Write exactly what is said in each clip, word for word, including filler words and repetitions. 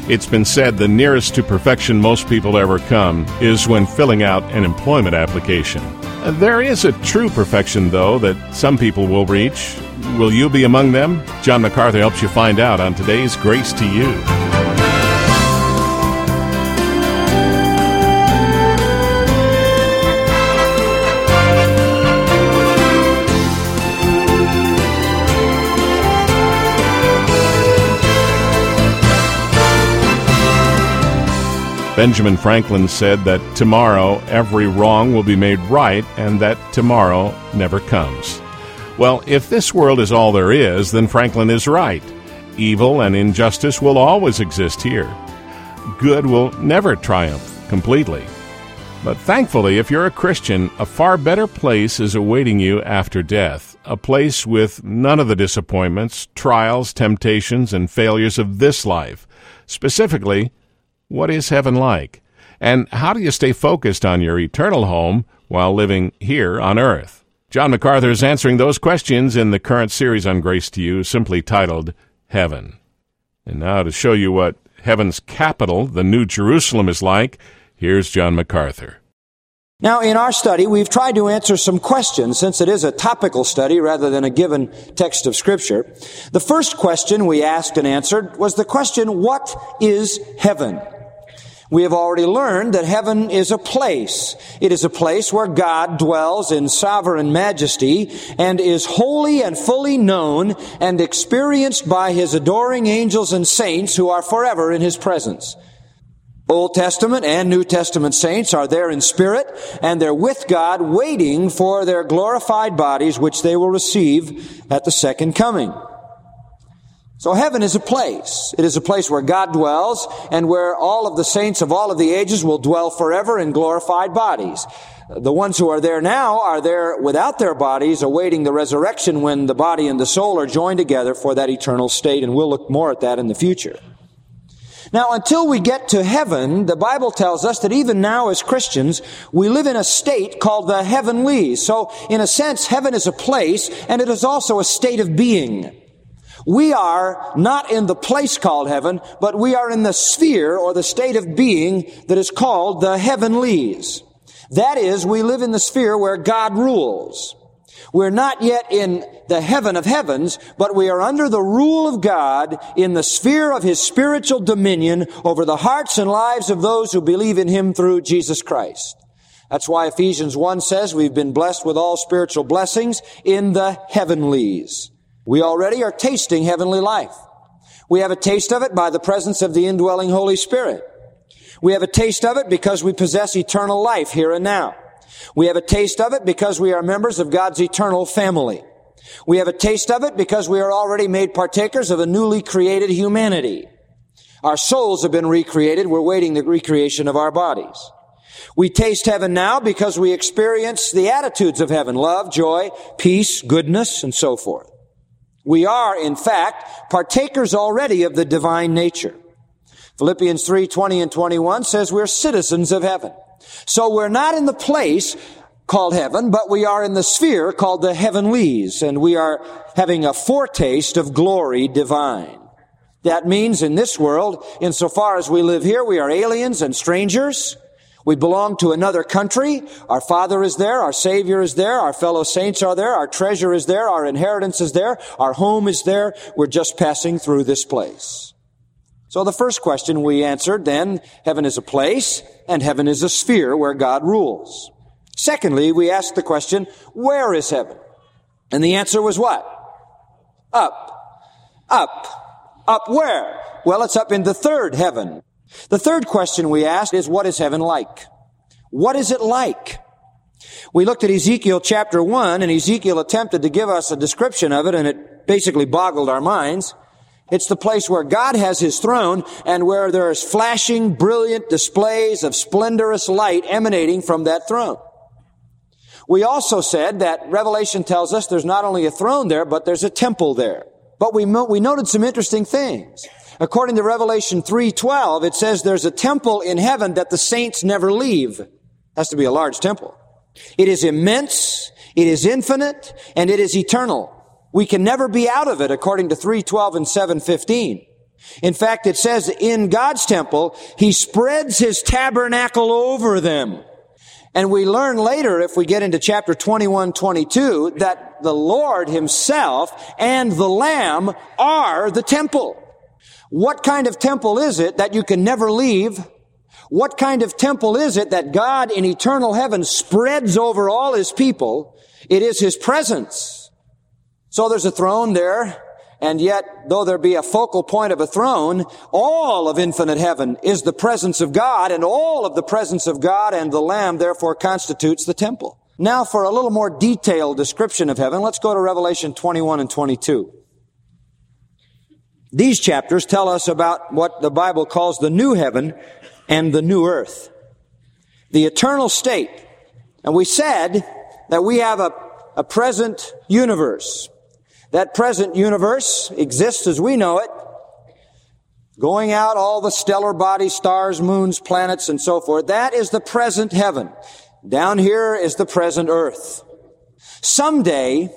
It's been said the nearest to perfection most people ever come is when filling out an employment application. There is a true perfection, though, that some people will reach. Will you be among them? John MacArthur helps you find out on today's Grace to You. Benjamin Franklin said that tomorrow every wrong will be made right and that tomorrow never comes. Well, if this world is all there is, then Franklin is right. Evil and injustice will always exist here. Good will never triumph completely. But thankfully, if you're a Christian, a far better place is awaiting you after death, a place with none of the disappointments, trials, temptations, and failures of this life. Specifically, what is heaven like? And how do you stay focused on your eternal home while living here on earth? John MacArthur is answering those questions in the current series on Grace to You, simply titled Heaven. And now to show you what heaven's capital, the New Jerusalem, is like, here's John MacArthur. Now, in our study, we've tried to answer some questions, since it is a topical study rather than a given text of Scripture. The first question we asked and answered was the question, what is heaven? We have already learned that heaven is a place. It is a place where God dwells in sovereign majesty and is wholly and fully known and experienced by His adoring angels and saints who are forever in His presence. Old Testament and New Testament saints are there in spirit, and they're with God waiting for their glorified bodies, which they will receive at the second coming. So heaven is a place. It is a place where God dwells and where all of the saints of all of the ages will dwell forever in glorified bodies. The ones who are there now are there without their bodies, awaiting the resurrection when the body and the soul are joined together for that eternal state, and we'll look more at that in the future. Now, until we get to heaven, the Bible tells us that even now as Christians, we live in a state called the heavenlies. So, in a sense, heaven is a place, and it is also a state of being. We are not in the place called heaven, but we are in the sphere or the state of being that is called the heavenlies. That is, we live in the sphere where God rules. We're not yet in the heaven of heavens, but we are under the rule of God in the sphere of His spiritual dominion over the hearts and lives of those who believe in Him through Jesus Christ. That's why Ephesians one says we've been blessed with all spiritual blessings in the heavenlies. We already are tasting heavenly life. We have a taste of it by the presence of the indwelling Holy Spirit. We have a taste of it because we possess eternal life here and now. We have a taste of it because we are members of God's eternal family. We have a taste of it because we are already made partakers of a newly created humanity. Our souls have been recreated. We're waiting the recreation of our bodies. We taste heaven now because we experience the attitudes of heaven: love, joy, peace, goodness, and so forth. We are, in fact, partakers already of the divine nature. Philippians three twenty and twenty-one says we're citizens of heaven. So we're not in the place called heaven, but we are in the sphere called the heavenlies, and we are having a foretaste of glory divine. That means in this world, insofar as we live here, we are aliens and strangers. We belong to another country. Our Father is there. Our Savior is there. Our fellow saints are there. Our treasure is there. Our inheritance is there. Our home is there. We're just passing through this place. So the first question we answered then, heaven is a place and heaven is a sphere where God rules. Secondly, we asked the question, where is heaven? And the answer was what? Up. Up. Up where? Well, it's up in the third heaven. The third question we asked is, what is heaven like? What is it like? We looked at Ezekiel chapter one, and Ezekiel attempted to give us a description of it, and it basically boggled our minds. It's the place where God has His throne and where there is flashing, brilliant displays of splendorous light emanating from that throne. We also said that Revelation tells us there's not only a throne there, but there's a temple there. But we, mo- we noted some interesting things. According to Revelation three twelve, it says there's a temple in heaven that the saints never leave. It has to be a large temple. It is immense, it is infinite, and it is eternal. We can never be out of it, according to three twelve and seven fifteen. In fact, it says in God's temple, He spreads His tabernacle over them. And we learn later, if we get into chapter twenty-one, twenty-two, that the Lord Himself and the Lamb are the temple. What kind of temple is it that you can never leave? What kind of temple is it that God in eternal heaven spreads over all His people? It is His presence. So there's a throne there, and yet, though there be a focal point of a throne, all of infinite heaven is the presence of God, and all of the presence of God and the Lamb therefore constitutes the temple. Now for a little more detailed description of heaven, let's go to Revelation twenty-one and twenty-two. These chapters tell us about what the Bible calls the new heaven and the new earth, the eternal state. And we said that we have a, a present universe. That present universe exists as we know it, going out all the stellar bodies, stars, moons, planets, and so forth. That is the present heaven. Down here is the present earth. Someday,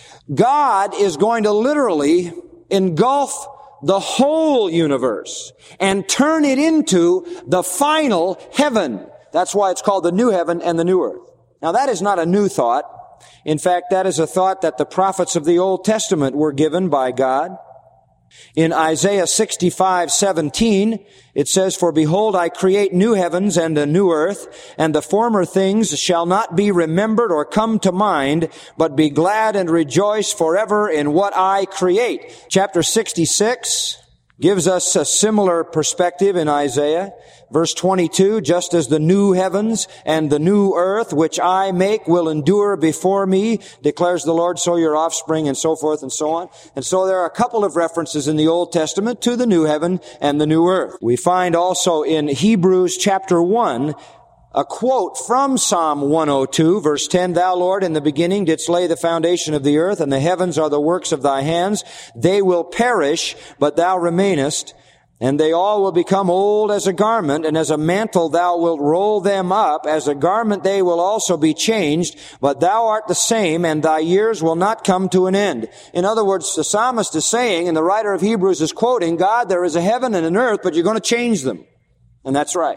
God is going to literally engulf the whole universe and turn it into the final heaven. That's why it's called the new heaven and the new earth. Now that is not a new thought. In fact, that is a thought that the prophets of the Old Testament were given by God. In Isaiah sixty-five seventeen, it says, "For behold, I create new heavens and a new earth, and the former things shall not be remembered or come to mind, but be glad and rejoice forever in what I create." Chapter sixty-six gives us a similar perspective in Isaiah. Verse twenty-two, "Just as the new heavens and the new earth, which I make, will endure before me, declares the Lord, so your offspring," and so forth and so on. And so there are a couple of references in the Old Testament to the new heaven and the new earth. We find also in Hebrews chapter one, a quote from Psalm one oh two, verse ten, "Thou, Lord, in the beginning didst lay the foundation of the earth, and the heavens are the works of thy hands. They will perish, but thou remainest. And they all will become old as a garment, and as a mantle thou wilt roll them up. As a garment they will also be changed, but thou art the same, and thy years will not come to an end." In other words, the psalmist is saying, and the writer of Hebrews is quoting, God, there is a heaven and an earth, but you're going to change them. And that's right.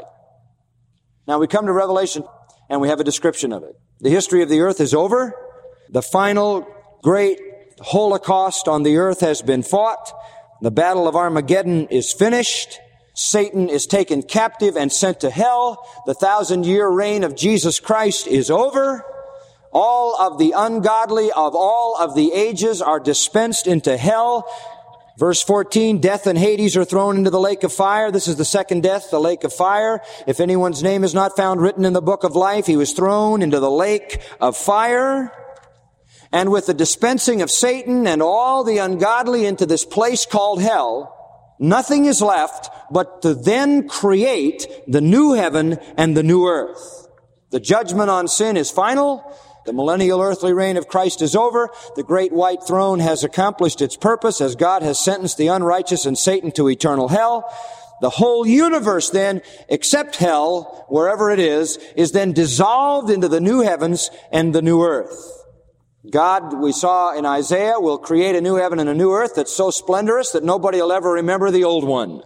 Now we come to Revelation, and we have a description of it. The history of the earth is over. The final great Holocaust on the earth has been fought. The battle of Armageddon is finished. Satan is taken captive and sent to hell. The thousand-year reign of Jesus Christ is over. All of the ungodly of all of the ages are dispensed into hell. Verse fourteen, "Death and Hades are thrown into the lake of fire." This is the second death, the lake of fire. "If anyone's name is not found written in the book of life, he was thrown into the lake of fire." And with the dispensing of Satan and all the ungodly into this place called hell, nothing is left but to then create the new heaven and the new earth. The judgment on sin is final. The millennial earthly reign of Christ is over. The great white throne has accomplished its purpose as God has sentenced the unrighteous and Satan to eternal hell. The whole universe then, except hell, wherever it is, is then dissolved into the new heavens and the new earth. God, we saw in Isaiah, will create a new heaven and a new earth that's so splendorous that nobody will ever remember the old one.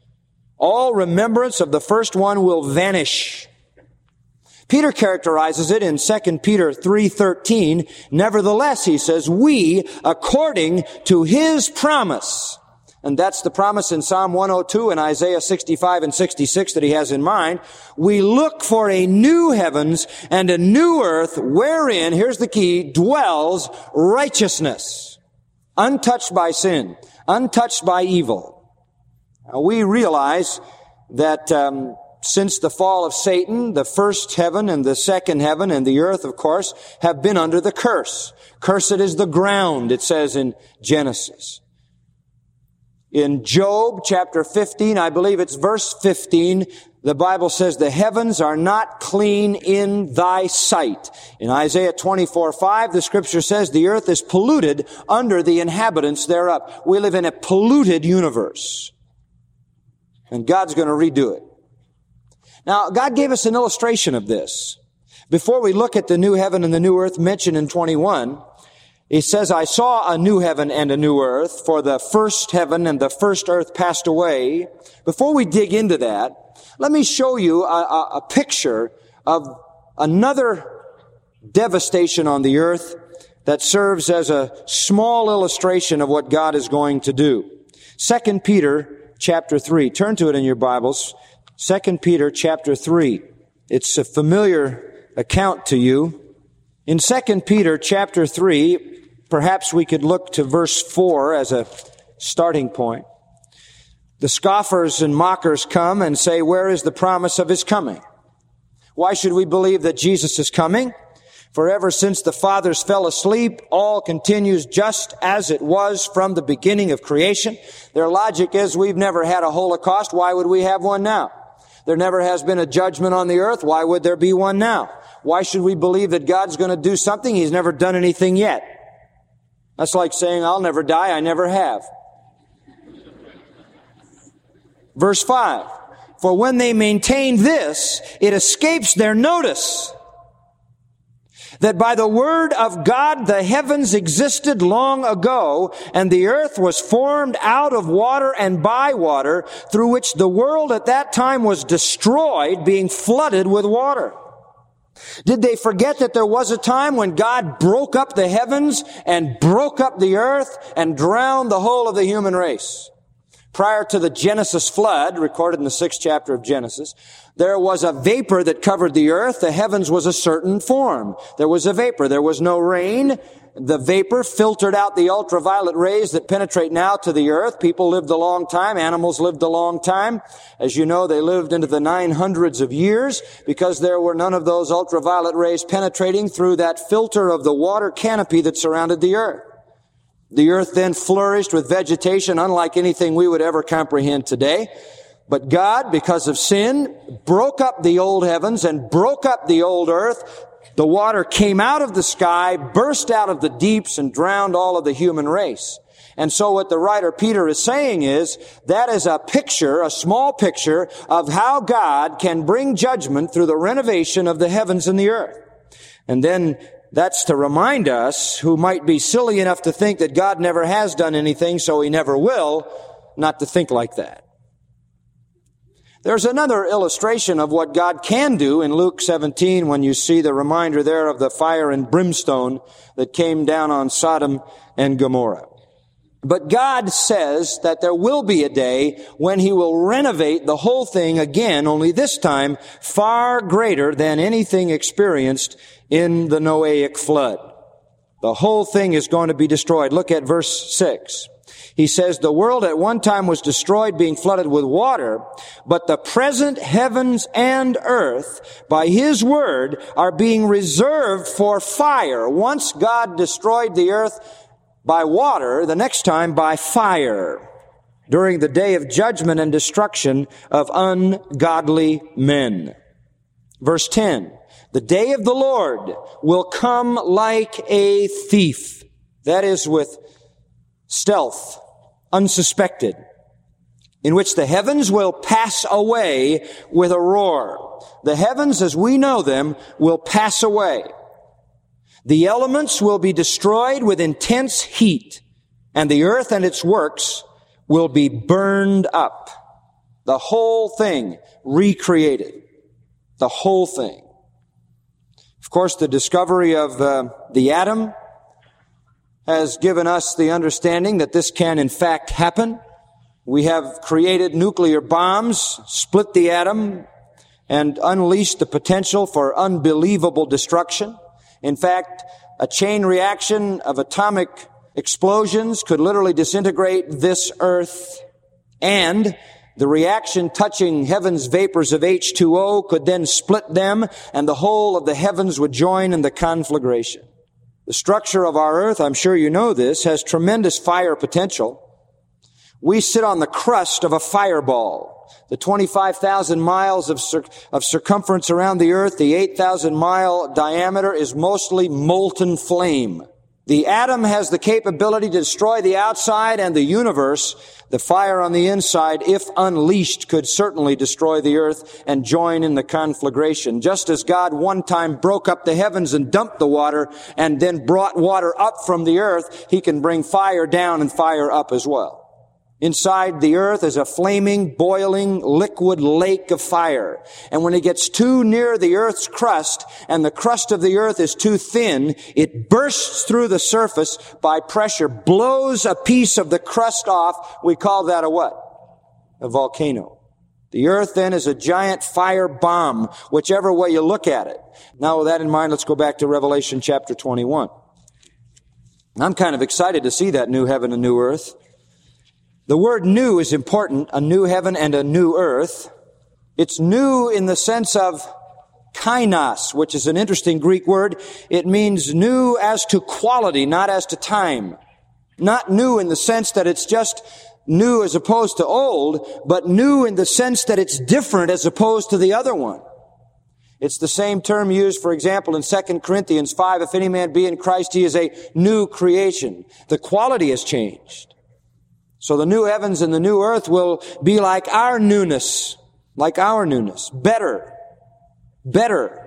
All remembrance of the first one will vanish. Peter characterizes it in Second Peter three thirteen. "Nevertheless," he says, "we, according to His promise," and that's the promise in Psalm one oh two and Isaiah sixty-five and sixty-six that he has in mind, "we look for a new heavens and a new earth wherein," here's the key, "dwells righteousness, untouched by sin, untouched by evil." Now, we realize that um, since the fall of Satan, the first heaven and the second heaven and the earth, of course, have been under the curse. "Cursed is the ground," it says in Genesis. In Job chapter fifteen, I believe it's verse fifteen, the Bible says, "The heavens are not clean in thy sight." In Isaiah twenty-four five, the scripture says, "The earth is polluted under the inhabitants thereof." We live in a polluted universe. And God's going to redo it. Now, God gave us an illustration of this. Before we look at the new heaven and the new earth mentioned in twenty-one, He says, I saw a new heaven and a new earth, for the first heaven and the first earth passed away. Before we dig into that, let me show you a, a, a picture of another devastation on the earth that serves as a small illustration of what God is going to do. Second Peter chapter three. Turn to it in your Bibles. Second Peter chapter three. It's a familiar account to you. In Second Peter chapter three, perhaps we could look to verse four as a starting point. The scoffers and mockers come and say, where is the promise of his coming? Why should we believe that Jesus is coming? For ever since the fathers fell asleep, all continues just as it was from the beginning of creation. Their logic is, we've never had a Holocaust. Why would we have one now? There never has been a judgment on the earth. Why would there be one now? Why should we believe that God's going to do something? He's never done anything yet. That's like saying, I'll never die. I never have. Verse five. For when they maintain this, it escapes their notice that by the word of God the heavens existed long ago, and the earth was formed out of water and by water, through which the world at that time was destroyed, being flooded with water. Did they forget that there was a time when God broke up the heavens and broke up the earth and drowned the whole of the human race? Prior to the Genesis flood, recorded in the sixth chapter of Genesis, there was a vapor that covered the earth. The heavens was a certain form. There was a vapor. There was no rain. The vapor filtered out the ultraviolet rays that penetrate now to the earth. People lived a long time. Animals lived a long time. As you know, they lived into the nine hundreds of years because there were none of those ultraviolet rays penetrating through that filter of the water canopy that surrounded the earth. The earth then flourished with vegetation unlike anything we would ever comprehend today. But God, because of sin, broke up the old heavens and broke up the old earth. The water came out of the sky, burst out of the deeps, and drowned all of the human race. And so what the writer Peter is saying is, that is a picture, a small picture, of how God can bring judgment through the renovation of the heavens and the earth. And then that's to remind us, who might be silly enough to think that God never has done anything, so he never will, not to think like that. There's another illustration of what God can do in Luke seventeen when you see the reminder there of the fire and brimstone that came down on Sodom and Gomorrah. But God says that there will be a day when he will renovate the whole thing again, only this time far greater than anything experienced in the Noahic flood. The whole thing is going to be destroyed. Look at verse six. He says, the world at one time was destroyed, being flooded with water, but the present heavens and earth, by his word, are being reserved for fire. Once God destroyed the earth by water, the next time by fire, during the day of judgment and destruction of ungodly men. Verse ten, the day of the Lord will come like a thief. That is, with stealth, unsuspected, in which the heavens will pass away with a roar. The heavens as we know them will pass away. The elements will be destroyed with intense heat, and the earth and its works will be burned up. The whole thing recreated. The whole thing. Of course, the discovery of uh, the atom has given us the understanding that this can in fact happen. We have created nuclear bombs, split the atom, and unleashed the potential for unbelievable destruction. In fact, a chain reaction of atomic explosions could literally disintegrate this earth, and the reaction touching heaven's vapors of H two O could then split them, and the whole of the heavens would join in the conflagration. The structure of our earth, I'm sure you know this, has tremendous fire potential. We sit on the crust of a fireball. The twenty-five thousand miles of, cir- of circumference around the earth, the eight thousand mile diameter, is mostly molten flame. The atom has the capability to destroy the outside, and the universe, the fire on the inside, if unleashed, could certainly destroy the earth and join in the conflagration. Just as God one time broke up the heavens and dumped the water and then brought water up from the earth, He can bring fire down and fire up as well. Inside the earth is a flaming, boiling, liquid lake of fire. And when it gets too near the earth's crust, and the crust of the earth is too thin, it bursts through the surface by pressure, blows a piece of the crust off. We call that a what? A volcano. The earth then is a giant fire bomb, whichever way you look at it. Now with that in mind, let's go back to Revelation chapter twenty-one. I'm kind of excited to see that new heaven and new earth. The word new is important, a new heaven and a new earth. It's new in the sense of kainos, which is an interesting Greek word. It means new as to quality, not as to time. Not new in the sense that it's just new as opposed to old, but new in the sense that it's different as opposed to the other one. It's the same term used, for example, in Second Corinthians five, if any man be in Christ, he is a new creation. The quality has changed. So the new heavens and the new earth will be like our newness, like our newness, better, better,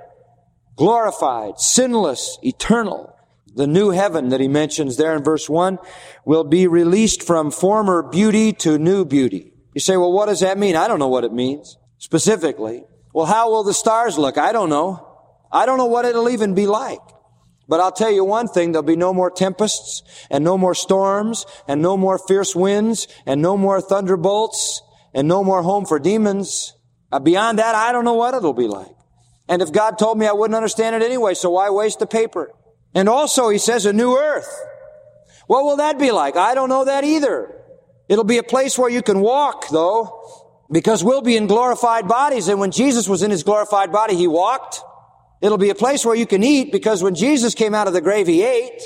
glorified, sinless, eternal. The new heaven that he mentions there in verse one will be released from former beauty to new beauty. You say, well, what does that mean? I don't know what it means specifically. Well, how will the stars look? I don't know. I don't know what it'll even be like. But I'll tell you one thing, there'll be no more tempests, and no more storms, and no more fierce winds, and no more thunderbolts, and no more home for demons. Uh, beyond that, I don't know what it'll be like. And if God told me, I wouldn't understand it anyway, so why waste the paper? And also, he says, a new earth. What will that be like? I don't know that either. It'll be a place where you can walk, though, because we'll be in glorified bodies, and when Jesus was in His glorified body, He walked. It'll be a place where you can eat, because when Jesus came out of the grave, He ate.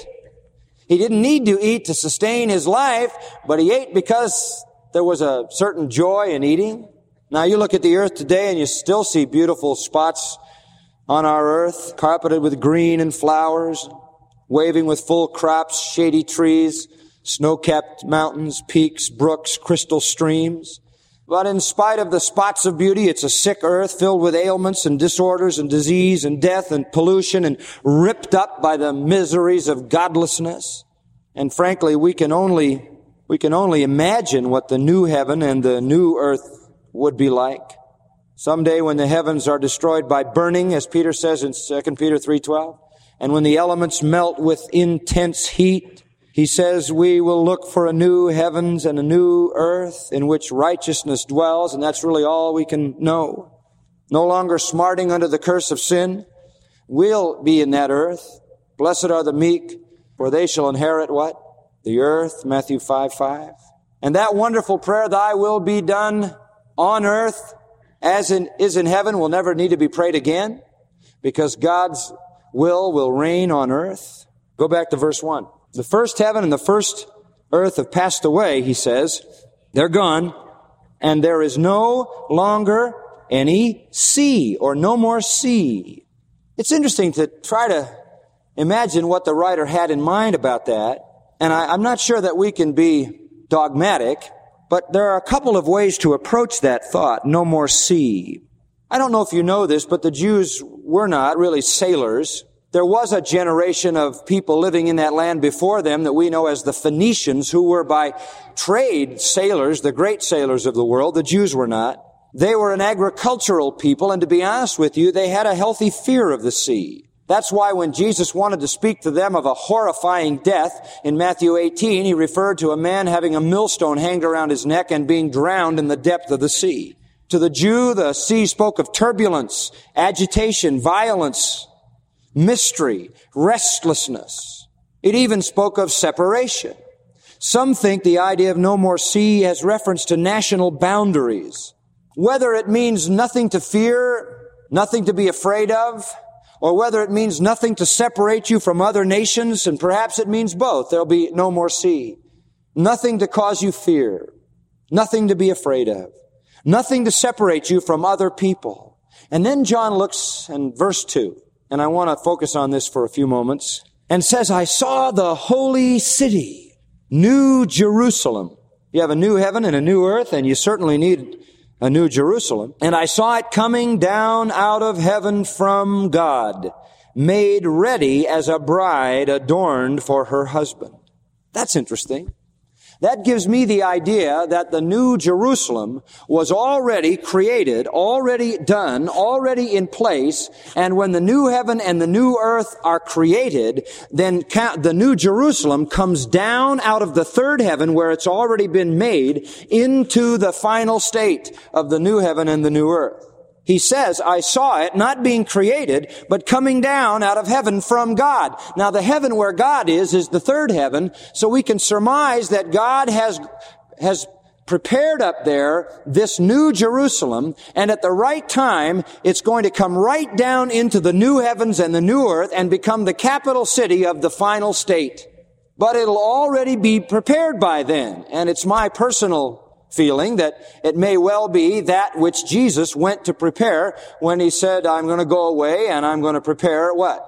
He didn't need to eat to sustain His life, but He ate because there was a certain joy in eating. Now you look at the earth today and you still see beautiful spots on our earth, carpeted with green and flowers, waving with full crops, shady trees, snow-capped mountains, peaks, brooks, crystal streams. But in spite of the spots of beauty, it's a sick earth filled with ailments and disorders and disease and death and pollution and ripped up by the miseries of godlessness. And frankly, we can only, we can only imagine what the new heaven and the new earth would be like. Someday when the heavens are destroyed by burning, as Peter says in Second Peter three twelve, and when the elements melt with intense heat, he says we will look for a new heavens and a new earth in which righteousness dwells, and that's really all we can know. No longer smarting under the curse of sin. We'll be in that earth. Blessed are the meek, for they shall inherit what? The earth, Matthew five five. And that wonderful prayer, thy will be done on earth as in, is in heaven, will never need to be prayed again, because God's will will reign on earth. Go back to verse one. The first heaven and the first earth have passed away, he says. They're gone. And there is no longer any sea, or no more sea. It's interesting to try to imagine what the writer had in mind about that. And I, I'm not sure that we can be dogmatic, but there are a couple of ways to approach that thought, no more sea. I don't know if you know this, but the Jews were not really sailors. There was a generation of people living in that land before them that we know as the Phoenicians, who were by trade sailors, the great sailors of the world. The Jews were not. They were an agricultural people, and to be honest with you, they had a healthy fear of the sea. That's why when Jesus wanted to speak to them of a horrifying death in Matthew eighteen, he referred to a man having a millstone hanged around his neck and being drowned in the depth of the sea. To the Jew, the sea spoke of turbulence, agitation, violence, mystery, restlessness. It even spoke of separation. Some think the idea of no more sea has reference to national boundaries. Whether it means nothing to fear, nothing to be afraid of, or whether it means nothing to separate you from other nations, and perhaps it means both. There'll be no more sea. Nothing to cause you fear. Nothing to be afraid of. Nothing to separate you from other people. And then John looks in verse two. And I want to focus on this for a few moments. and says, I saw the holy city, New Jerusalem. You have a new heaven and a new earth, and you certainly need a new Jerusalem. And I saw it coming down out of heaven from God, made ready as a bride adorned for her husband. That's interesting. That gives me the idea that the New Jerusalem was already created, already done, already in place, and when the new heaven and the new earth are created, then the New Jerusalem comes down out of the third heaven where it's already been made into the final state of the new heaven and the new earth. He says, I saw it not being created, but coming down out of heaven from God. Now, the heaven where God is, is the third heaven, so we can surmise that God has, has prepared up there this new Jerusalem, and at the right time, it's going to come right down into the new heavens and the new earth and become the capital city of the final state. But it'll already be prepared by then, and it's my personal feeling that it may well be that which Jesus went to prepare when he said, I'm going to go away and I'm going to prepare what?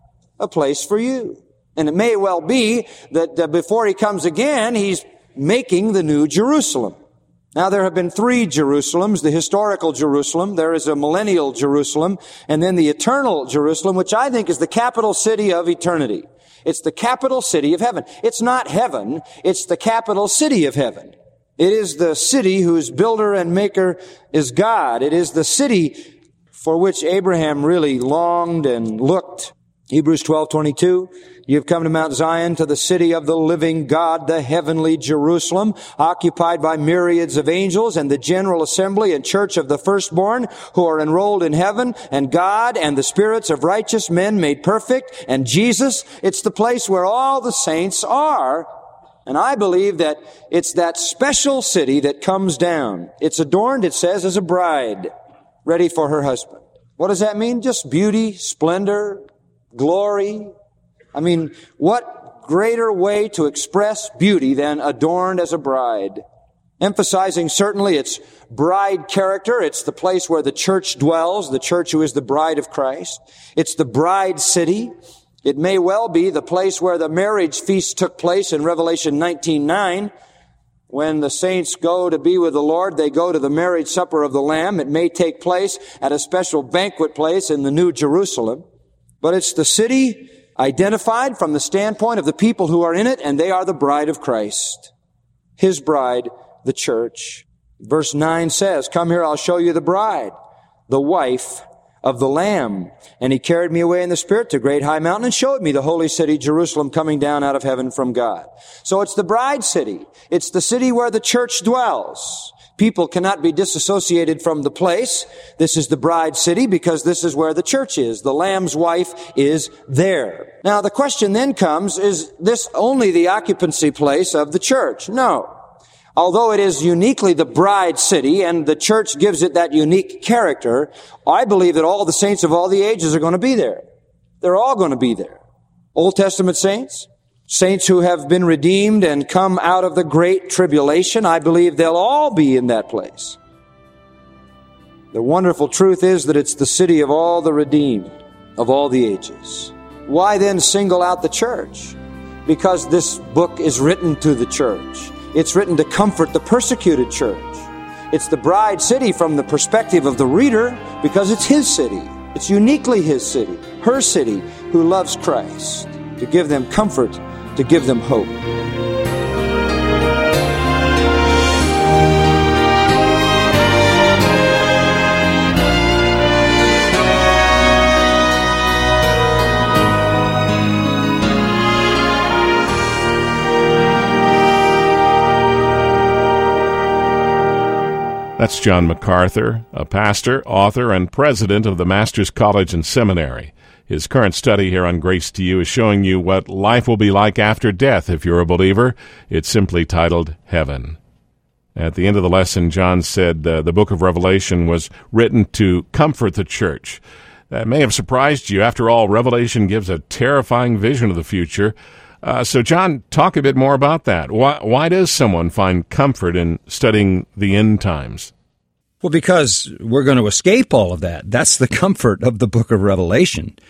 A place for you. And it may well be that uh, before he comes again, he's making the new Jerusalem. Now, there have been three Jerusalems, the historical Jerusalem, there is a millennial Jerusalem, and then the eternal Jerusalem, which I think is the capital city of eternity. It's the capital city of heaven. It's not heaven, it's the capital city of heaven. It is the city whose builder and maker is God. It is the city for which Abraham really longed and looked. Hebrews twelve twenty-two, you've come to Mount Zion, to the city of the living God, the heavenly Jerusalem, occupied by myriads of angels and the general assembly and church of the firstborn who are enrolled in heaven, and God and the spirits of righteous men made perfect, and Jesus. It's the place where all the saints are. And I believe that it's that special city that comes down. It's adorned, it says, as a bride, ready for her husband. What does that mean? Just beauty, splendor, glory. I mean, what greater way to express beauty than adorned as a bride? Emphasizing certainly its bride character. It's the place where the church dwells, the church who is the bride of Christ. It's the bride city. It may well be the place where the marriage feast took place in Revelation nineteen nine. When the saints go to be with the Lord, they go to the marriage supper of the Lamb. It may take place at a special banquet place in the New Jerusalem. But it's the city identified from the standpoint of the people who are in it, and they are the bride of Christ. His bride, the church. Verse nine says, come here, I'll show you the bride, the wife of the Lamb. And he carried me away in the Spirit to a great high mountain and showed me the holy city, Jerusalem, coming down out of heaven from God. So it's the bride city. It's the city where the church dwells. People cannot be disassociated from the place. This is the bride city because this is where the church is. The Lamb's wife is there. Now the question then comes, is this only the occupancy place of the church? No. Although it is uniquely the bride city and the church gives it that unique character, I believe that all the saints of all the ages are going to be there. They're all going to be there. Old Testament saints, saints who have been redeemed and come out of the great tribulation, I believe they'll all be in that place. The wonderful truth is that it's the city of all the redeemed of all the ages. Why then single out the church? Because this book is written to the church. It's written to comfort the persecuted church. It's the bride city from the perspective of the reader because it's his city. It's uniquely his city, her city, who loves Christ, to give them comfort, to give them hope. That's John MacArthur, a pastor, author, and president of the Master's College and Seminary. His current study here on Grace to You is showing you what life will be like after death if you're a believer. It's simply titled Heaven. At the end of the lesson, John said uh, the book of Revelation was written to comfort the church. That may have surprised you. After all, Revelation gives a terrifying vision of the future. Uh, so, John, talk a bit more about that. Why, why does someone find comfort in studying the end times? Well, because we're going to escape all of that. That's the comfort of the book of Revelation.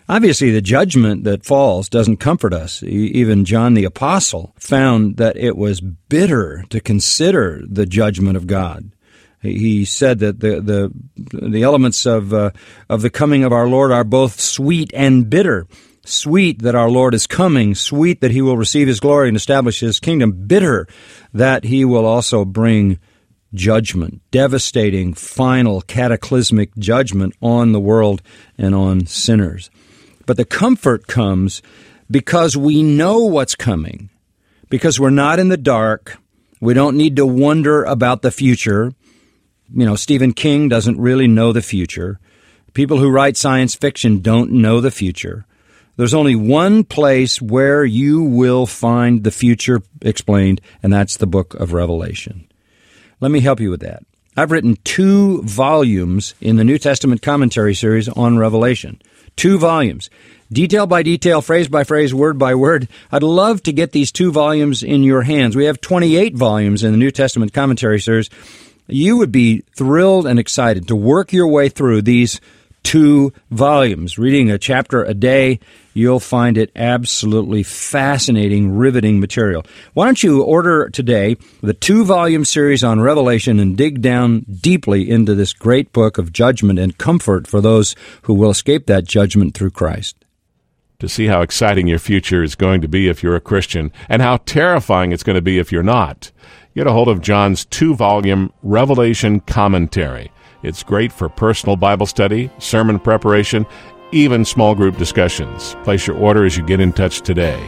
Obviously, the judgment that falls doesn't comfort us. Even John the Apostle found that it was bitter to consider the judgment of God. He said that the the, the elements of uh, of the coming of our Lord are both sweet and bitter. Sweet that our Lord is coming, sweet that he will receive his glory and establish his kingdom, bitter that he will also bring judgment, devastating, final, cataclysmic judgment on the world and on sinners. But the comfort comes because we know what's coming, because we're not in the dark. We don't need to wonder about the future. You know, Stephen King doesn't really know the future. People who write science fiction don't know the future. There's only one place where you will find the future explained, and that's the book of Revelation. Let me help you with that. I've written two volumes in the New Testament commentary series on Revelation. Two volumes. Detail by detail, phrase by phrase, word by word. I'd love to get these two volumes in your hands. We have twenty-eight volumes in the New Testament commentary series. You would be thrilled and excited to work your way through these two volumes. Reading a chapter a day, you'll find it absolutely fascinating, riveting material. Why don't you order today the two-volume series on Revelation and dig down deeply into this great book of judgment and comfort for those who will escape that judgment through Christ. To see how exciting your future is going to be if you're a Christian and how terrifying it's going to be if you're not, get a hold of John's two-volume Revelation commentary. It's great for personal Bible study, sermon preparation, even small group discussions. Place your order as you get in touch today.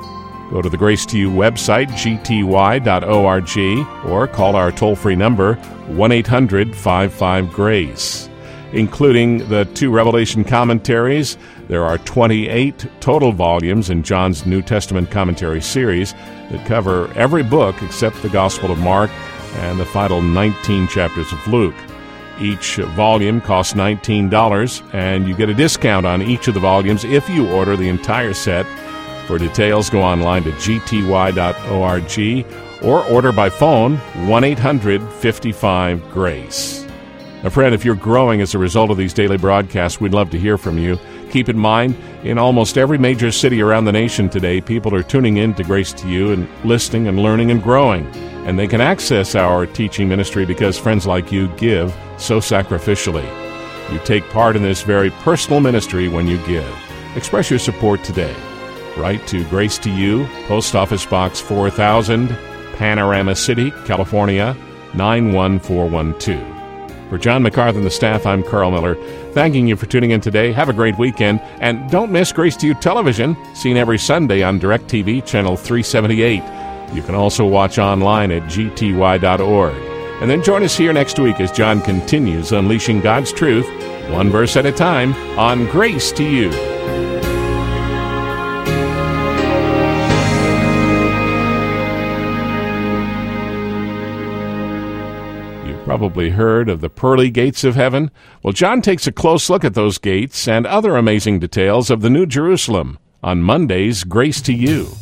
Go to the Grace to You website, g t y dot org, or call our toll-free number, one eight hundred five five GRACE. Including the two Revelation commentaries, there are twenty-eight total volumes in John's New Testament commentary series that cover every book except the Gospel of Mark and the final nineteen chapters of Luke. Each volume costs nineteen dollars, and you get a discount on each of the volumes if you order the entire set. For details, go online to g t y dot org or order by phone, one eight hundred fifty-five GRACE. Now, friend, if you're growing as a result of these daily broadcasts, we'd love to hear from you. Keep in mind, in almost every major city around the nation today, people are tuning in to Grace to You and listening and learning and growing. And they can access our teaching ministry because friends like you give so sacrificially. You take part in this very personal ministry when you give. Express your support today. Write to Grace to You, Post Office Box four thousand, Panorama City, California, nine one four one two. For John MacArthur and the staff, I'm Carl Miller, thanking you for tuning in today. Have a great weekend, and don't miss Grace to You Television, seen every Sunday on DirecTV, channel three seventy-eight. You can also watch online at g t y dot org. And then join us here next week as John continues unleashing God's truth, one verse at a time, on Grace to You. You've probably heard of the pearly gates of heaven. Well, John takes a close look at those gates and other amazing details of the New Jerusalem on Monday's Grace to You.